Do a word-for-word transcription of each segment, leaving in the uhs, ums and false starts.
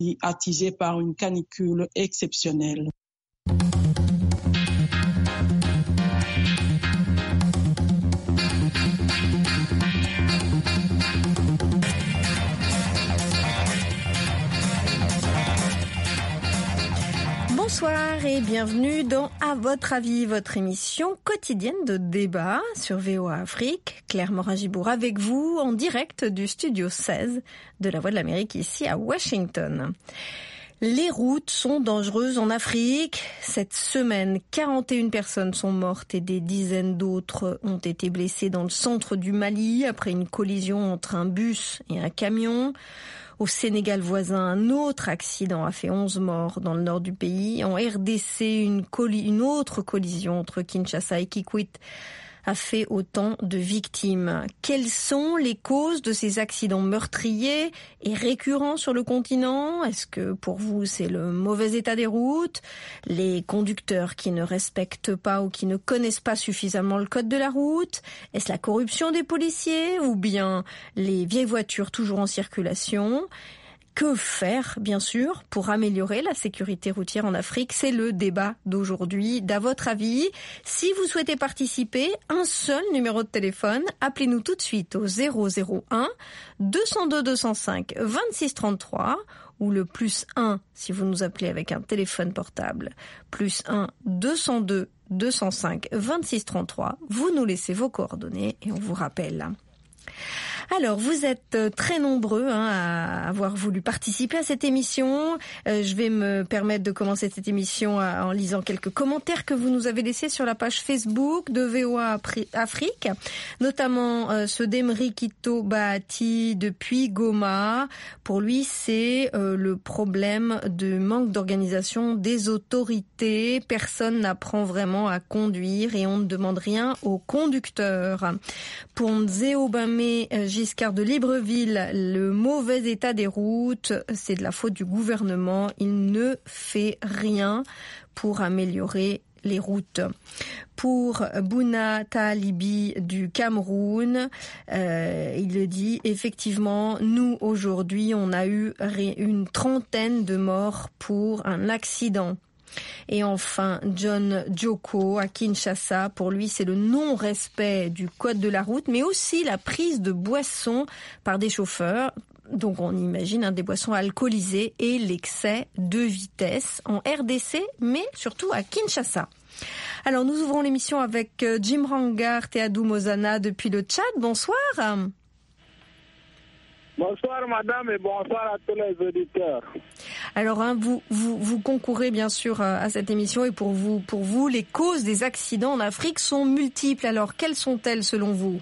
attisé par une canicule exceptionnelle. Bonsoir et bienvenue dans À votre avis, votre émission quotidienne de débat sur V O A Afrique. Claire Morin-Gibour avec vous en direct du studio seize de la Voix de l'Amérique ici à Washington. Les routes sont dangereuses en Afrique. Cette semaine, quarante et une personnes sont mortes et des dizaines d'autres ont été blessées dans le centre du Mali après une collision entre un bus et un camion. Au Sénégal voisin, un autre accident a fait onze morts dans le nord du pays. En R D C, une, colli- une autre collision entre Kinshasa et Kikwit a fait autant de victimes. Quelles sont les causes de ces accidents meurtriers et récurrents sur le continent? Est-ce que pour vous c'est le mauvais état des routes, les conducteurs qui ne respectent pas ou qui ne connaissent pas suffisamment le code de la route? Est-ce la corruption des policiers ou bien les vieilles voitures toujours en circulation? Que faire, bien sûr, pour améliorer la sécurité routière en Afrique? C'est le débat d'aujourd'hui. D'à votre avis, si vous souhaitez participer, un seul numéro de téléphone, appelez-nous tout de suite au zéro zéro un deux zéro deux deux zéro cinq vingt-six trente-trois ou le plus un si vous nous appelez avec un téléphone portable, plus un deux zéro deux deux zéro cinq vingt-six trente-trois. Vous nous laissez vos coordonnées et on vous rappelle. Alors, vous êtes très nombreux hein, à avoir voulu participer à cette émission. Euh, je vais me permettre de commencer cette émission à, en lisant quelques commentaires que vous nous avez laissés sur la page Facebook de V O A Afrique, notamment euh, ceux d'Emery Kito Bahati depuis Goma. Pour lui, c'est euh, le problème de manque d'organisation des autorités. Personne n'apprend vraiment à conduire et on ne demande rien aux conducteurs. Pour Nzeo Bamé, Giscard de Libreville, le mauvais état des routes, c'est de la faute du gouvernement. Il ne fait rien pour améliorer les routes. Pour Bouna Talibi du Cameroun, euh, il le dit, effectivement, nous aujourd'hui, on a eu une trentaine de morts pour un accident. Et enfin, John Djoko à Kinshasa, pour lui c'est le non-respect du code de la route, mais aussi la prise de boissons par des chauffeurs. Donc on imagine hein, des boissons alcoolisées et l'excès de vitesse en R D C, mais surtout à Kinshasa. Alors nous ouvrons l'émission avec Jim Rangart et Adou Mozana depuis le Tchad. Bonsoir. Bonsoir madame et bonsoir à tous les auditeurs. Alors hein, vous, vous vous concourez bien sûr à cette émission et pour vous pour vous les causes des accidents en Afrique sont multiples. Alors quelles sont-elles selon vous?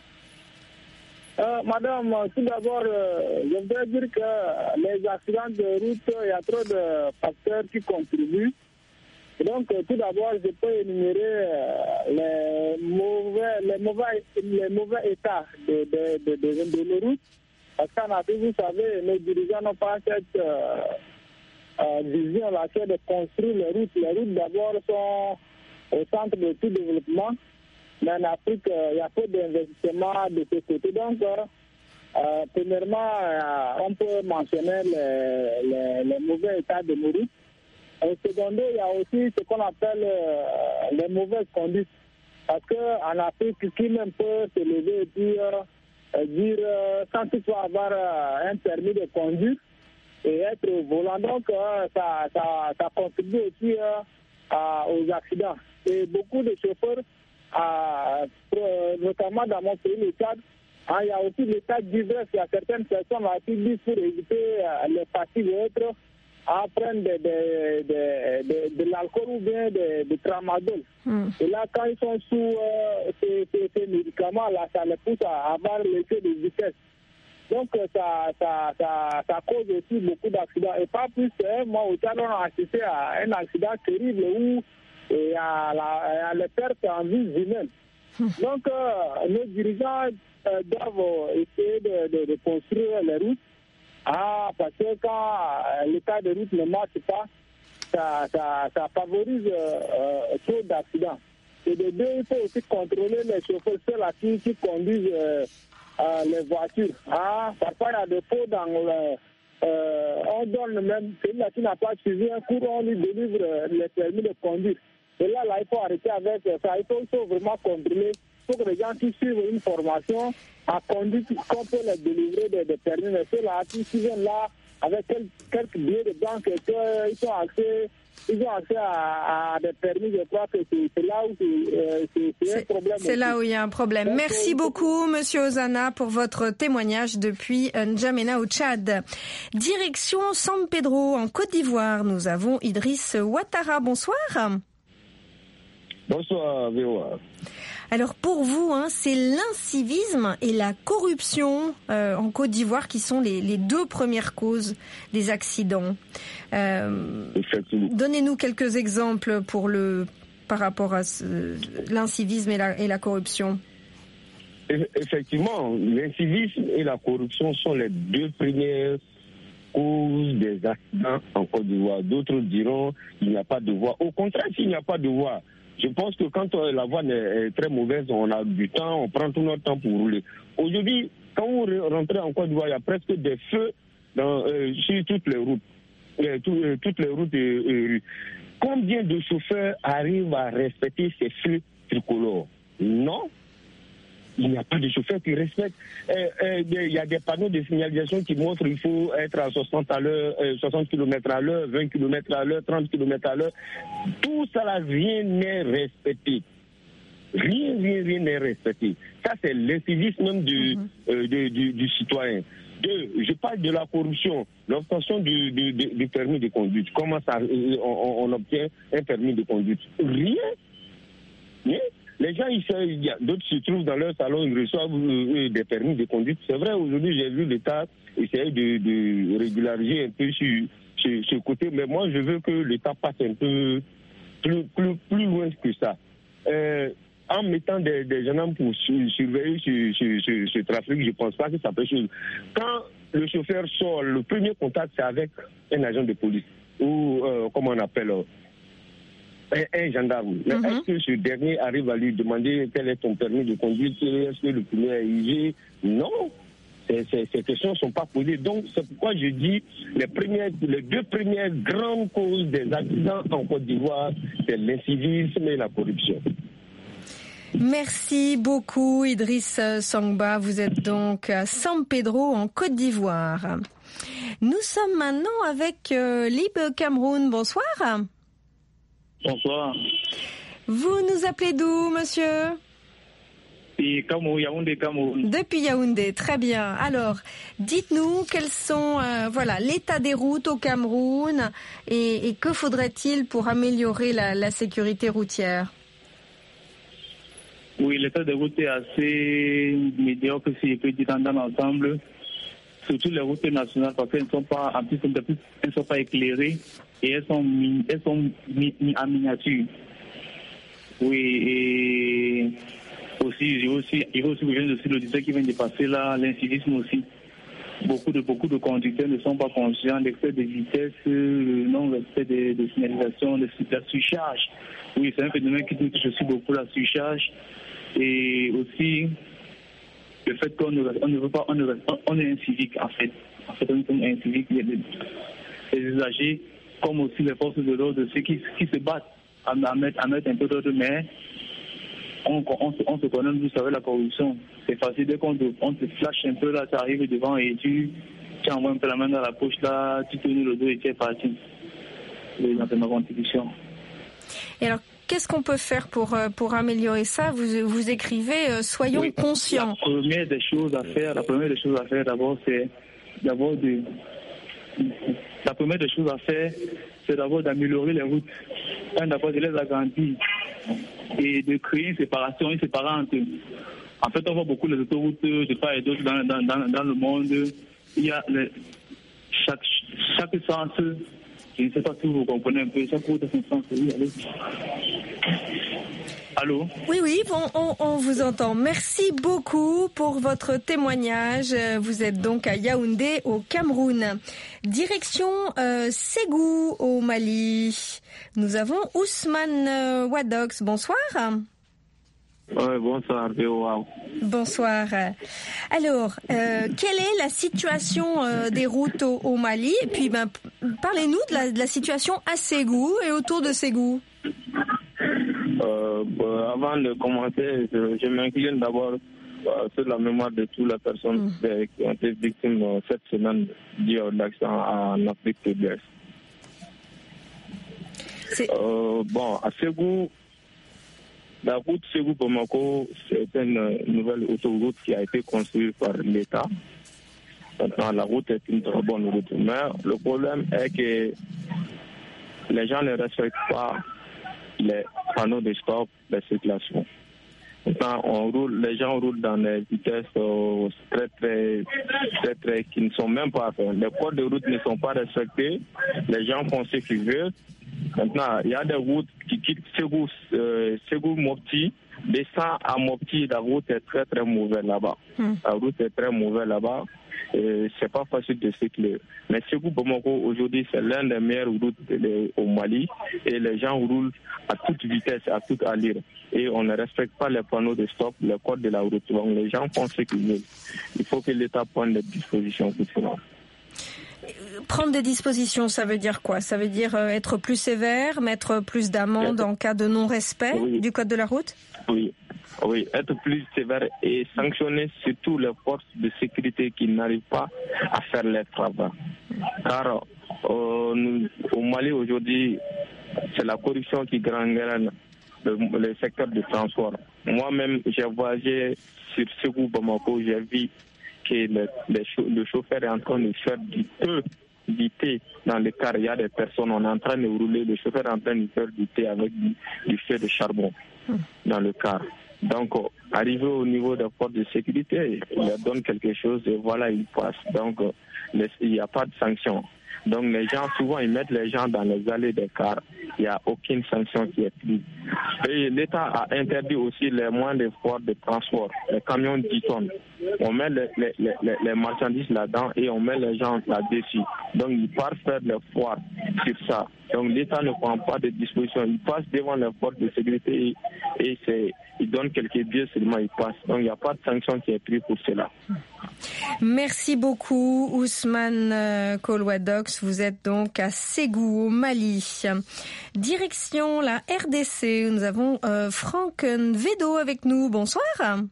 euh, Madame, tout d'abord euh, je voudrais dire que les accidents de route, il y a trop de facteurs qui contribuent. Et donc euh, tout d'abord je peux énumérer euh, les mauvais les mauvais les mauvais états de de de, de, de, de les routes. Parce qu'en Afrique, vous savez, nos dirigeants n'ont pas cette euh, euh, vision là, c'est de construire les routes. Les routes d'abord sont au centre de tout développement. Mais en Afrique, euh, il y a peu d'investissements de ce côté. Donc, euh, euh, premièrement, euh, on peut mentionner les, les, les mauvais états de nos routes. Au secondaire, il y a aussi ce qu'on appelle euh, les mauvaises conduites. Parce qu'en Afrique, qui même peut se lever et dire... dire euh, quand il faut avoir euh, un permis de conduire et être au volant. Donc, euh, ça, ça, ça contribue aussi euh, à, aux accidents. Et beaucoup de chauffeurs, euh, notamment dans mon pays, le Tchad, hein, il y a aussi des cas d'ivresse. Il y a certaines personnes qui disent pour éviter euh, les fatigues et autres, à prendre de, de, de, de, de l'alcool ou bien de, de tramadol. Mm. Et là, quand ils sont sous euh, ces, ces, ces médicaments-là, ça les pousse à avoir l'effet de vitesse. Donc, ça, ça, ça, ça cause aussi beaucoup d'accidents. Et pas plus, hein, moi, au Tchad, on a assisté à un accident terrible où il y a la, la perte en vie humaine. Mm. Donc, euh, nos dirigeants euh, doivent essayer de, de, de construire les routes. Ah, parce que quand l'état de route ne marche pas, ça, ça, ça favorise euh, trop d'accidents. Et de deux, il faut aussi contrôler les chauffeurs, ceux-là qui, qui conduisent euh, euh, les voitures. Ah, parfois, il y a des faux dans le, euh, on donne même, celui-là qui n'a pas suivi un cours, on lui délivre les permis de conduire. Et là, là, il faut arrêter avec ça. Il faut, il faut vraiment contrôler. Il faut que les gens qui suivent une formation à conduite, qu'on peut les délivrer des, des permis. Mais ceux-là qui viennent là avec quelques, quelques billets de banque, ils ont accès, ils ont accès à, à des permis. Je crois que c'est, c'est là où c'est, euh, c'est, c'est un problème. C'est aussi. Là où il y a un problème. Donc, merci beaucoup, Monsieur Ozana, pour votre témoignage depuis N'Djamena au Tchad. Direction San Pedro, en Côte d'Ivoire. Nous avons Idriss Ouattara. Bonsoir. Bonsoir, V O A. Alors pour vous, hein, c'est l'incivisme et la corruption euh, en Côte d'Ivoire qui sont les, les deux premières causes des accidents. Euh, donnez-nous quelques exemples pour le, par rapport à ce, l'incivisme et la, et la corruption. Effectivement, l'incivisme et la corruption sont les deux premières causes des accidents en Côte d'Ivoire. D'autres diront qu'il n'y a pas de voie. Au contraire, s'il n'y a pas de voie, je pense que quand la voie est très mauvaise, on a du temps, on prend tout notre temps pour rouler. Aujourd'hui, quand vous rentrez en Côte d'Ivoire, il y a presque des feux dans, euh, sur toutes les routes. Euh, tout, euh, toutes les routes euh, euh, combien de chauffeurs arrivent à respecter ces feux tricolores? Non. Il n'y a pas de chauffeur qui respecte. Euh, euh, il y a des panneaux de signalisation qui montrent qu'il faut être à soixante à l'heure, euh, soixante kilomètres à l'heure, vingt kilomètres à l'heure, trente kilomètres à l'heure. Tout ça là, rien n'est respecté. Rien, rien, rien n'est respecté. Ça, c'est l'incivisme même du, mm-hmm. euh, du, du, du citoyen. Deux, je parle de la corruption, l'obtention du, du, du, du permis de conduite. Comment ça, on, on obtient un permis de conduite? Rien. Rien. Les gens, il y a, d'autres se trouvent dans leur salon, ils reçoivent euh, des permis de conduite. C'est vrai, aujourd'hui, j'ai vu l'État essayer de, de régulariser un peu sur, sur ce côté, mais moi, je veux que l'État passe un peu plus, plus, plus loin que ça. Euh, en mettant des, des gendarmes pour surveiller ce, ce, ce, ce trafic, je ne pense pas que ça peut changer. Quand le chauffeur sort, le premier contact, c'est avec un agent de police, ou euh, comment on appelle Un, un gendarme. Mais mm-hmm. est-ce que ce dernier arrive à lui demander quel est ton permis de conduite? Est-ce que le premier est usé? Non. Ces, ces, ces questions ne sont pas posées. Donc, c'est pourquoi je dis les, premières, les deux premières grandes causes des accidents en Côte d'Ivoire, c'est l'incivisme et la corruption. Merci beaucoup, Idriss Sangba. Vous êtes donc à San Pedro, en Côte d'Ivoire. Nous sommes maintenant avec euh, Lib Cameroun. Bonsoir. Bonsoir. Vous nous appelez d'où, monsieur? Depuis Cameroun, Yaoundé, Cameroun. Depuis Yaoundé, très bien. Alors, dites-nous quels sont, euh, voilà, l'état des routes au Cameroun et, et que faudrait-il pour améliorer la, la sécurité routière? Oui, l'état des routes est assez médiocre, si je peux dire, dans l'ensemble. Surtout les routes nationales, parce qu'elles ne sont pas, en plus, elles ne sont pas éclairées. Et elles sont, elles sont mis, mis en miniature. Oui, et aussi, il y a aussi, il y a aussi, aussi le disait qui vient de passer là, l'incivisme aussi. Beaucoup de, beaucoup de conducteurs ne sont pas conscients de l'excès de vitesse, le non-respect de, de signalisation, de la surcharge. Oui, c'est un phénomène qui touche aussi beaucoup la surcharge. Et aussi, le fait qu'on ne, on ne veut pas, on, ne, on est incivique en fait. En fait, on est incivique. Il y a des, des usagers, comme aussi les forces de l'ordre, ceux qui, qui se battent à, à, mettre, à mettre un peu d'ordre, mais on, on, on se connaît, vous savez, la corruption. C'est facile, dès qu'on te, on te flash un peu, là, tu arrives devant et tu, tu envoies un peu la main dans la poche, là, tu tournes le dos et tu es parti. C'est ma contribution. Et alors, qu'est-ce qu'on peut faire pour, pour améliorer ça? Vous, vous écrivez euh, « Soyons oui, conscients ». La première des choses à faire, la première des choses à faire d'abord, c'est d'abord de... La première des choses à faire, c'est d'abord d'améliorer les routes, d'abord de les agrandir et de créer une séparation, une séparante. En fait, on voit beaucoup les autoroutes de part et d'autre dans, dans, dans, dans le monde. Il y a les, chaque, chaque sens, je ne sais pas si vous comprenez un peu, chaque route a son sens. Oui, allez. Allô? Oui, oui, on, on, on vous entend. Merci beaucoup pour votre témoignage. Vous êtes donc à Yaoundé, au Cameroun. Direction euh, Ségou, au Mali. Nous avons Ousmane euh, Wadox. Bonsoir. Oui, bonsoir, wow. Bonsoir. Alors, euh, quelle est la situation euh, des routes au, au Mali? Et puis, ben, parlez-nous de la, de la situation à Ségou et autour de Ségou. Euh, bah, avant de commencer, je, je m'incline d'abord euh, sur la mémoire de toutes les personnes mmh. qui ont été victimes euh, cette semaine du accident en Afrique de l'Ouest. Euh, bon, à Ségou, la route Ségou-Bamako, c'est une nouvelle autoroute qui a été construite par l'État. Maintenant, la route est une très bonne route. Mais le problème est que les gens ne respectent pas les panneaux de stop de circulation. Maintenant, on roule, les gens roulent dans des vitesses euh, très, très, très, très, qui ne sont même pas faites. Les codes de route ne sont pas respectés. Les gens font ce qu'ils veulent. Maintenant, il y a des routes qui quittent Ségou, euh, Ségou-Mopti, descend à Mopti, la route est très très mauvaise là-bas. Mm. La route est très mauvaise là-bas. Et c'est pas facile de circuler. Mais Ségou-Bamako, aujourd'hui, c'est l'un des meilleures routes de, au Mali. Et les gens roulent à toute vitesse, à toute allure. Et on ne respecte pas les panneaux de stop, les codes de la route. Donc les gens font ce qu'ils veulent. Il faut que l'État prenne des dispositions pour cela. Prendre des dispositions, ça veut dire quoi? Ça veut dire être plus sévère, mettre plus d'amendes en cas de non-respect oui. du code de la route? Oui, oui, être plus sévère et sanctionner surtout les forces de sécurité qui n'arrivent pas à faire leur travail. Car euh, nous, au Mali aujourd'hui, c'est la corruption qui gangrène le, le secteur du transport. Moi-même, j'ai voyagé sur Ségou-Bamako, j'ai vu que le, le, le chauffeur est en train de faire du peu du thé dans le car. Il y a des personnes, on est en train de rouler, le chauffeur est en train de faire du thé avec du, du feu de charbon dans le car. Donc, euh, arrivé au niveau des forces de sécurité, il leur donne quelque chose et voilà, il passe. Donc, euh, les, il n'y a pas de sanction. Donc, les gens, souvent, ils mettent les gens dans les allées des cars. Il n'y a aucune sanction qui est prise. Et l'État a interdit aussi les moyens de sport de transport, les camions dix tonnes. On met les, les, les, les marchandises là-dedans et on met les gens là-dessus. Donc, ils partent faire les foires sur ça. Donc, l'État ne prend pas de dispositions. Il passe devant les forces de sécurité et, et c'est, il donne quelques billets seulement, il passe. Donc, il n'y a pas de sanction qui est prise pour cela. Merci beaucoup, Ousmane Kolwadox. Vous êtes donc à Ségou, au Mali. Direction la R D C. Nous avons euh, Franck Nvedo avec nous. Bonsoir.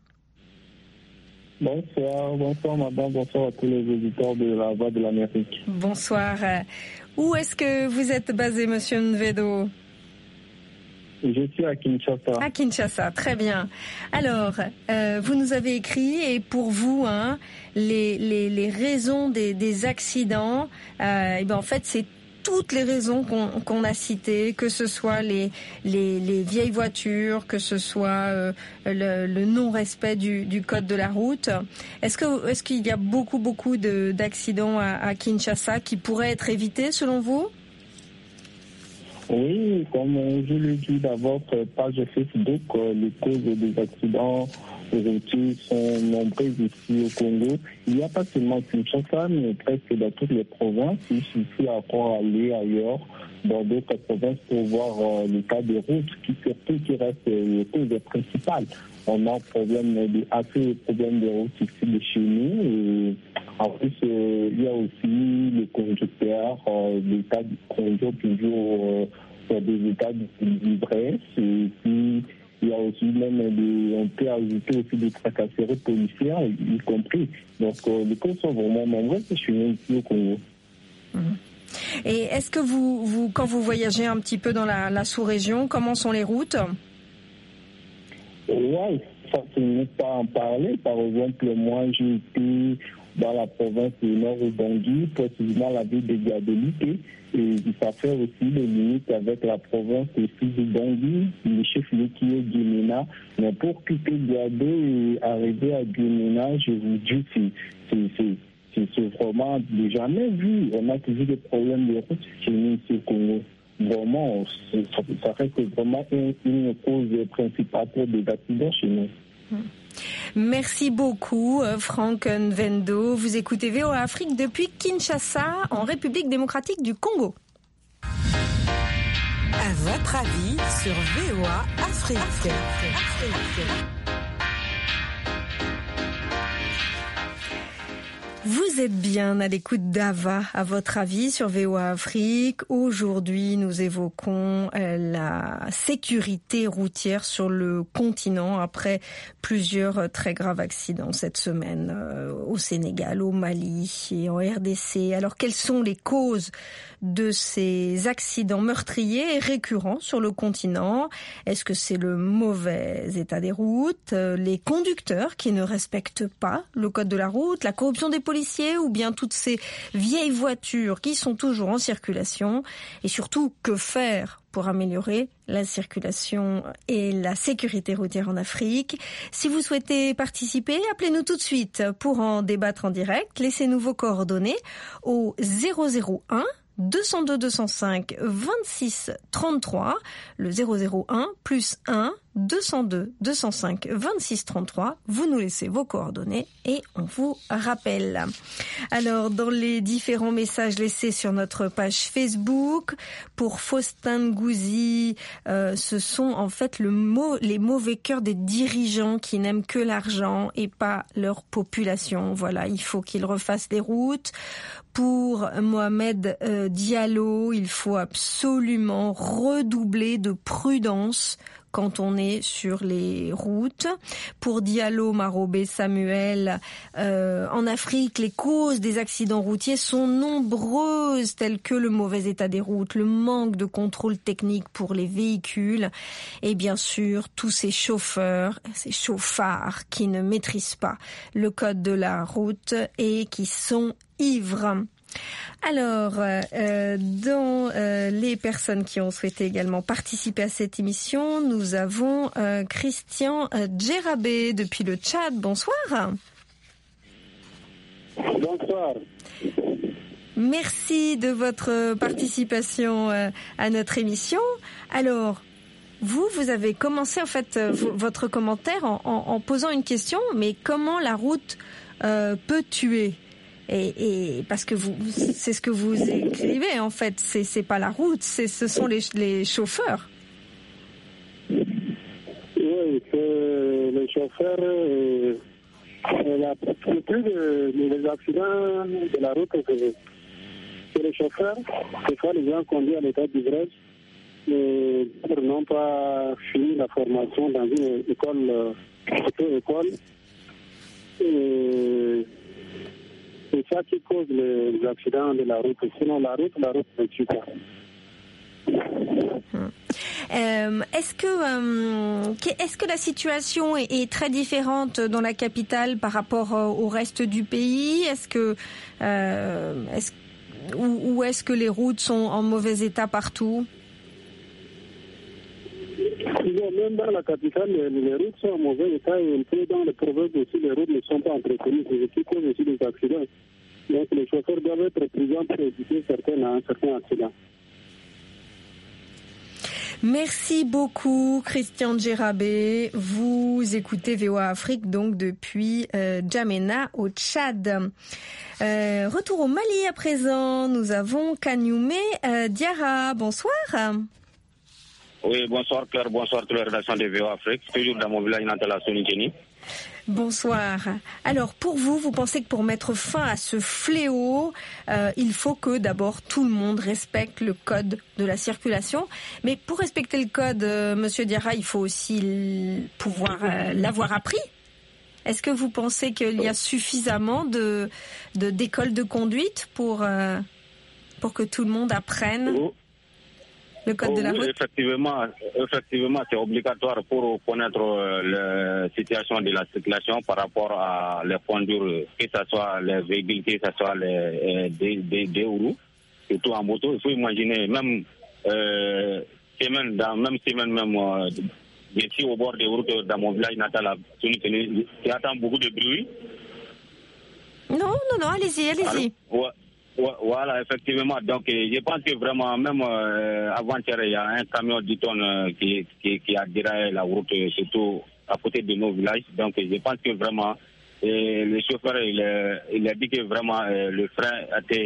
Bonsoir, bonsoir madame, bonsoir à tous les auditeurs de la Voix de l'Amérique. Bonsoir. Où est-ce que vous êtes basé, monsieur Nvedo? Je suis à Kinshasa. À Kinshasa, très bien. Alors, euh, vous nous avez écrit, et pour vous, hein, les, les, les raisons des, des accidents, euh, et ben en fait, c'est toutes les raisons qu'on, qu'on a citées, que ce soit les, les, les vieilles voitures, que ce soit euh, le, le non-respect du, du code de la route. Est-ce que, est-ce qu'il y a beaucoup, beaucoup de, d'accidents à, à Kinshasa qui pourraient être évités, selon vous? Oui, comme je l'ai dit d'abord, page Facebook, les causes des accidents routiers sont nombreuses ici au Congo. Il n'y a pas seulement Kinshasa, mais presque dans toutes les provinces. Il suffit encore aller ailleurs, dans d'autres provinces, pour voir euh, le cas des routes, qui surtout qui reste les causes principales. On a un problème de, assez de problèmes de routes ici de chez nous. Et en plus, euh, il y a aussi les conducteurs, euh, l'état du conduire toujours euh, des états d'ivresse. Et puis, il y a aussi même des, on peut ajouter aussi des tracasseries policières, y compris. Donc, euh, les causes sont vraiment nombreuses chez nous ici au Congo. Mmh. Et est-ce que vous, vous, quand vous voyagez un petit peu dans la, la sous-région, comment sont les routes? Oui, ça ne n'est pas en parler. Par exemple, moi, j'ai été dans la province du Nord au Bangui, précisément la ville de Guadeloupe, et ça fait aussi les limites avec la province aussi du Bangui, le chef-lieu qui est Guinéna. Mais pour quitter Guadeloupe et arriver à Guinéna, je vous dis, c'est, c'est, c'est, c'est, c'est vraiment jamais vu. On a toujours des problèmes de route chez nous ici au Congo. Vraiment, ça, ça reste vraiment une, une cause principale des accidents chez nous. Merci beaucoup, Franck Nvendo. Vous écoutez V O A Afrique depuis Kinshasa, en République démocratique du Congo. À votre avis sur V O A Afrique. Afrique. Vous êtes bien à l'écoute d'Ava, à votre avis, sur V O A Afrique. Aujourd'hui, nous évoquons la sécurité routière sur le continent après plusieurs très graves accidents cette semaine au Sénégal, au Mali et en R D C. Alors, quelles sont les causes de ces accidents meurtriers et récurrents sur le continent? Est-ce que c'est le mauvais état des routes, les conducteurs qui ne respectent pas le code de la route, la corruption des policiers ou bien toutes ces vieilles voitures qui sont toujours en circulation? Et surtout, que faire pour améliorer la circulation et la sécurité routière en Afrique? Si vous souhaitez participer, appelez-nous tout de suite pour en débattre en direct. Laissez-nous vos coordonnées au zéro zéro un deux zéro deux deux zéro cinq vingt-six trente-trois, le zéro zéro un plus un deux zéro deux deux zéro cinq vingt-six trente-trois. Vous nous laissez vos coordonnées et on vous rappelle. Alors, dans les différents messages laissés sur notre page Facebook, pour Faustin Gouzi, euh, ce sont en fait le mot, les mauvais cœurs des dirigeants qui n'aiment que l'argent et pas leur population. Voilà, il faut qu'ils refassent les routes. Pour Mohamed euh, Diallo, il faut absolument redoubler de prudence quand on est sur les routes. Pour Diallo, Marobé, Samuel, euh, en Afrique, les causes des accidents routiers sont nombreuses, telles que le mauvais état des routes, le manque de contrôle technique pour les véhicules et bien sûr tous ces chauffeurs, ces chauffards qui ne maîtrisent pas le code de la route et qui sont ivres. Alors, euh, dans euh, les personnes qui ont souhaité également participer à cette émission, nous avons euh, Christian euh, Djerabé depuis le Tchad. Bonsoir. Bonsoir. Merci de votre participation euh, à notre émission. Alors, vous, vous avez commencé en fait euh, v- votre commentaire en, en, en posant une question, mais comment la route euh, peut tuer ? Et, et parce que vous, c'est ce que vous écrivez en fait, c'est c'est pas la route, c'est ce sont les les chauffeurs. Oui, c'est les chauffeurs. Euh, la plupart des accidents de la route, c'est, c'est les chauffeurs. Des fois, les gens conduisent à l'état d'ivresse et n'ont pas fini la formation dans une école, une école. Et, c'est ça qui cause les accidents de la route. Sinon, la route, la route ne tue pas. Euh, est-ce que euh, est-ce que la situation est, est très différente dans la capitale par rapport au reste du pays? Est-ce que euh, est-ce, ou, ou est-ce que les routes sont en mauvais état partout? Même dans la capitale, les, les routes sont en mauvais état et un peu dans les provinces aussi, les routes ne sont pas entretenues, c'est ce qui cause aussi des accidents. Donc les chauffeurs doivent être prudents pour éviter certains, certains accidents. Merci beaucoup, Christian Djerabé. Vous écoutez V O A Afrique donc depuis euh, Djamena au Tchad. Euh, retour au Mali à présent. Nous avons Kanyume euh, Diarra. Bonsoir. Oui, bonsoir Claire, bonsoir toute la rédaction de V O A Afrique. Toujours dans mon village natal à Sonikeni. Bonsoir. Alors pour vous, vous pensez que pour mettre fin à ce fléau, euh, il faut que d'abord tout le monde respecte le code de la circulation. Mais pour respecter le code, euh, Monsieur Diarra, il faut aussi l- pouvoir euh, l'avoir appris. Est-ce que vous pensez qu'il y a suffisamment de, de d'écoles de conduite pour euh, pour que tout le monde apprenne Oh. le code oh, de la oui, route? Effectivement, effectivement, c'est obligatoire pour connaître euh, la situation de la circulation par rapport à les points durs, que ce soit les véhicules, que ce soit les, des, des, des roues, surtout en moto. Il faut imaginer, même euh, semaine, dans même semaine, même euh, ici au bord des routes dans mon village natal, à Sonikeni, qui attend beaucoup de bruit. Non, non, non, allez-y, allez-y. Alors, ouais. Voilà, effectivement. Donc, je pense que vraiment, même euh, avant-hier, il y a un camion dix tonnes euh, qui, qui, qui a déraillé la route, surtout à côté de nos villages. Donc, je pense que vraiment, et le chauffeur, il, il a dit que vraiment, euh, le frein était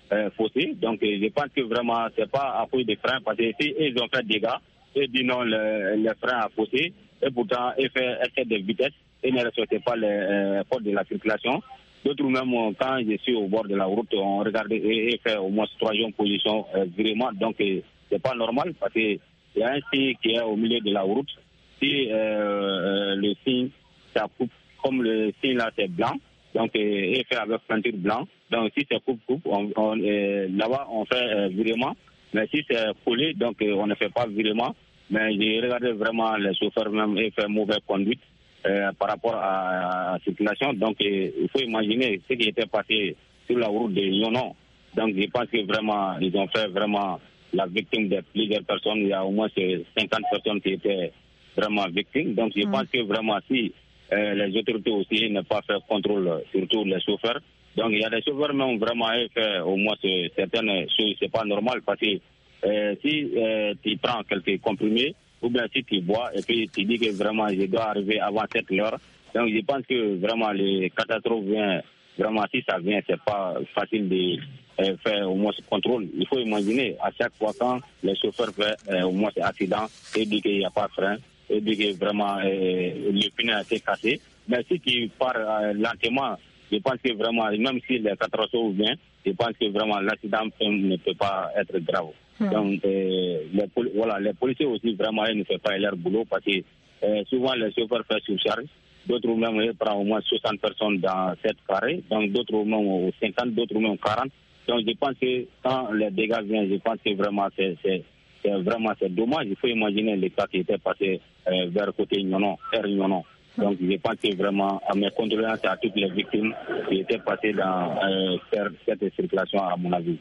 euh, faussé. Donc je pense que vraiment c'est pas à cause des freins, parce que si ils ont fait des dégâts, et dit non, le, le frein a faussé, et pourtant ils fait excès de vitesse et ne respectent pas les euh, codes de la circulation. D'autres même, quand je suis au bord de la route, on regarde et, et fait au moins troisième position euh, vraiment. Donc euh, c'est pas normal, parce qu'il y a un signe qui est au milieu de la route. Si euh, euh, le signe, ça coupe, comme le signe là c'est blanc, donc euh, est fait avec peinture blanche. Donc si c'est coupe-coupe, on, on, euh, là-bas on fait euh, virement. Mais si c'est collé, donc euh, on ne fait pas virement. Mais j'ai regardé vraiment les chauffeurs même et fait mauvaise conduite euh, par rapport à, à la circulation. Donc euh, il faut imaginer ce qui était passé sur la route de Yonon. Donc je pense que vraiment ils ont fait vraiment la victime de plusieurs personnes. Il y a au moins cinquante personnes qui étaient vraiment victimes. Donc je mmh. pense que vraiment si euh, les autorités aussi n'ont pas fait contrôle, surtout les chauffeurs. Donc il y a des chauffeurs même vraiment fait au moins certaines choses, c'est pas normal, parce que euh, si euh, tu prends quelques comprimés ou bien si tu bois et puis tu dis que vraiment je dois arriver avant cette heure, donc je pense que vraiment les catastrophes viennent, vraiment si ça vient c'est pas facile de euh, faire au moins ce contrôle. Il faut imaginer à chaque fois quand les chauffeurs font euh, au moins cet accident et disent qu'il n'y a pas de frein et disent que vraiment euh, le pneu a été cassé, mais si tu pars euh, lentement, je pense que vraiment, même si les catastrophes viennent, je pense que vraiment l'accident ne peut pas être grave. Mmh. Donc, euh, les, poli- voilà, les policiers aussi, vraiment, ils ne font pas leur boulot, parce que euh, souvent les chauffeurs font surcharge. D'autres même, ils prennent au moins soixante personnes dans cette carré, donc d'autres même cinquante, d'autres même quarante. Donc, je pense que quand les dégâts viennent, je pense que vraiment, c'est, c'est, c'est vraiment c'est dommage. Il faut imaginer les cas qui étaient passés euh, vers côté Nyonon, vers Nyonon. Donc je pense que vraiment, à mes condoléances à toutes les victimes qui étaient passées dans euh, faire cette circulation, à mon avis.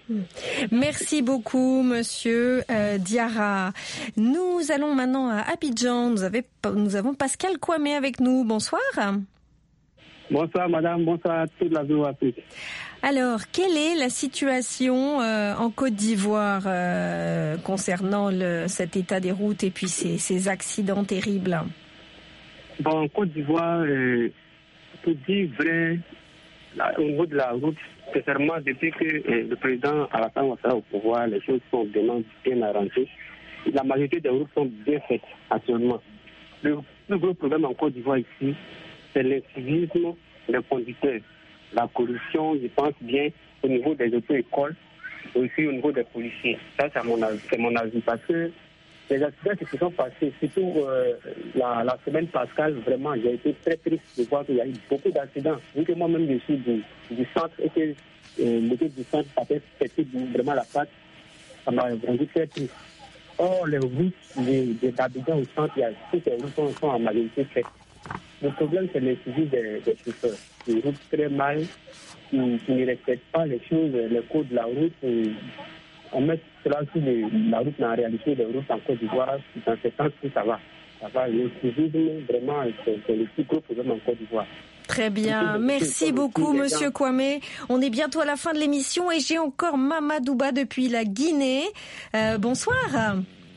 Merci beaucoup, monsieur euh, Diarra. Nous allons maintenant à Abidjan. Nous, avez, nous avons Pascal Kwame avec nous. Bonsoir. Bonsoir, madame. Bonsoir à toute la V O A Afrique. Alors, quelle est la situation euh, en Côte d'Ivoire euh, concernant le, cet état des routes et puis ces, ces accidents terribles? Bon, en Côte d'Ivoire, euh, pour dire vrai, là, au niveau de la route, sincèrement, depuis que euh, le président Alassane Ouattara au pouvoir, les choses sont vraiment bien arrangées. La majorité des routes sont bien faites actuellement. Le plus gros problème en Côte d'Ivoire ici, c'est l'incivisme des conducteurs. La corruption, je pense bien, au niveau des auto-écoles, et aussi au niveau des policiers. Ça, c'est mon avis, c'est mon avis parce que les accidents qui se sont passés, surtout euh, la, la semaine pascale, vraiment, j'ai été très triste de voir qu'il y a eu beaucoup d'accidents. Vu que moi-même, je suis du, du centre et que euh, l'équipe du centre a fait vraiment la patte, ça m'a rendu très triste. Or, les routes des habitants au centre, il y a toutes les routes sont, sont en majorité faites. Le problème, c'est le suivi des, des chauffeurs. Des routes très mal, qui, qui ne respectent pas les choses, les codes de la route. Et, on met cela sur les, la route, mais en réalité, les routes en Côte d'Ivoire, dans ce sens que ça va. Ça va. Le civisme, vraiment, c'est, c'est le plus gros problème en Côte d'Ivoire. Très bien. Merci beaucoup, monsieur Kwame. On est bientôt à la fin de l'émission et j'ai encore Mamadouba depuis la Guinée. Euh, bonsoir.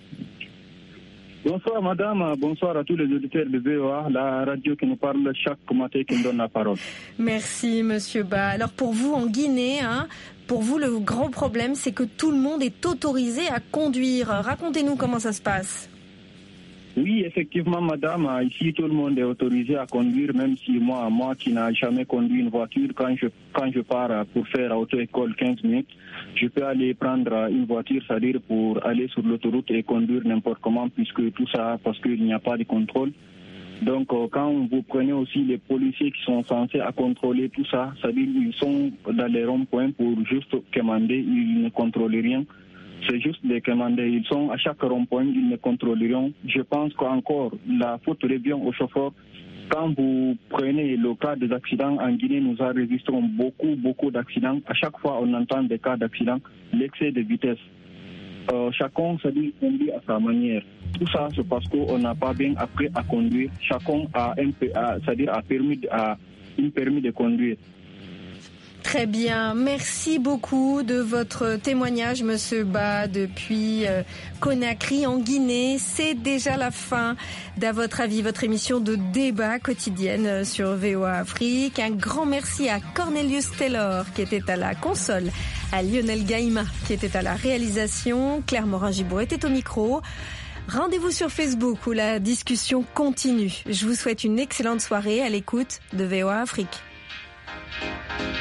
Bonsoir, madame. Bonsoir à tous les auditeurs de V O A, la radio qui nous parle chaque matin, qui nous donne la parole. Merci, monsieur Ba. Alors, pour vous, en Guinée, hein, pour vous, le grand problème, c'est que tout le monde est autorisé à conduire. Racontez-nous comment ça se passe. Oui, effectivement, madame, ici, tout le monde est autorisé à conduire, même si moi, moi qui n'ai jamais conduit une voiture, quand je, quand je pars pour faire auto-école quinze minutes, je peux aller prendre une voiture, c'est-à-dire pour aller sur l'autoroute et conduire n'importe comment, puisque tout ça, parce qu'il n'y a pas de contrôle. Donc, quand vous prenez aussi les policiers qui sont censés à contrôler tout ça, c'est-à-dire qu'ils sont dans les ronds-points pour juste commander, ils ne contrôlent rien. C'est juste des commander. Ils sont à chaque rond-point, ils ne contrôlent rien. Je pense qu'encore, la faute revient aux chauffeurs. Quand vous prenez le cas des accidents en Guinée, nous enregistrons beaucoup, beaucoup d'accidents. À chaque fois, on entend des cas d'accidents, l'excès de vitesse. Euh, chacun, c'est-à-dire, conduit à sa manière. Tout ça, c'est parce qu'on n'a pas bien appris à conduire. Chacun a un, c'est-à-dire, a permis, a une permis de conduire. Très bien. Merci beaucoup de votre témoignage, monsieur Ba, depuis euh, Conakry, en Guinée. C'est déjà la fin d'À votre avis, votre émission de débat quotidienne sur V O A Afrique. Un grand merci à Cornelius Taylor, qui était à la console à Lionel Gaïma qui était à la réalisation. Claire Morin-Gibour était au micro. Rendez-vous sur Facebook où la discussion continue. Je vous souhaite une excellente soirée à l'écoute de V O A Afrique.